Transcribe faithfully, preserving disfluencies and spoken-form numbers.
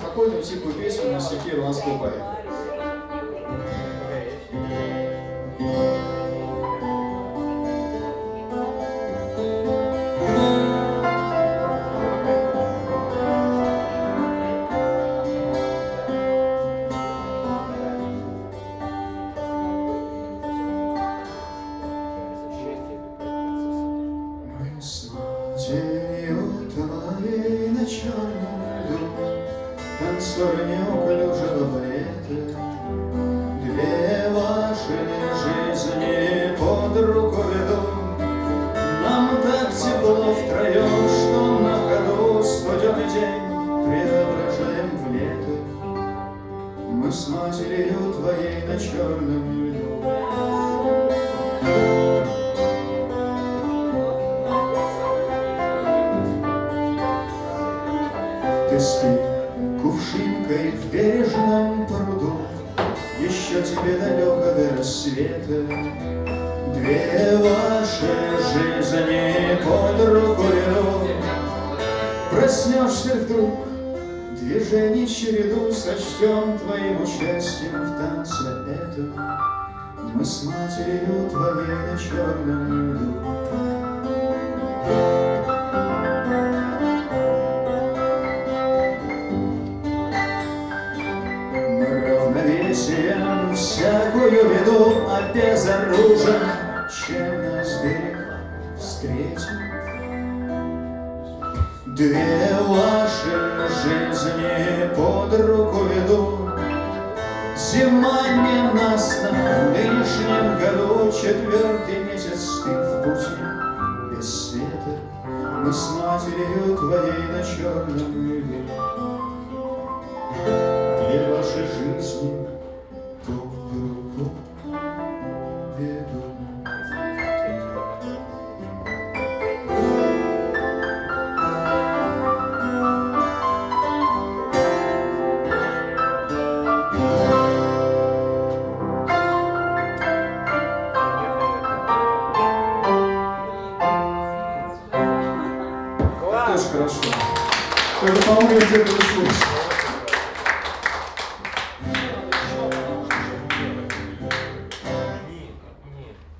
спокойную, тихую песню на стихи ирландского поэта. С матерью твоей на черном льду танцуя неуклюжего балета, две ваши жизни под руку ведут. Нам так тепло втроем, что на ходу студеный день преображаем в лето. Мы с матерью твоей на черном льду. Ты спи кувшинкой в бережном пруду, еще тебе далеко до рассвета. Две ваши жизни под руку ведут. Проснешься вдруг, движений череду сочтем твоим участием в танце этом. Мы с матерью твоей на черном льду. Равновесием всякую беду обезоружен, чем нас берег встретит. Две ваши жизни под руку ведут. Зима ненастна в нынешнем году, четвертый месяц ты в пути без света. Мы с матерью твоей на черном льду. Две ваши жизни под руку ведут. Тоже хорошо. Только, по-моему, где-то услышал.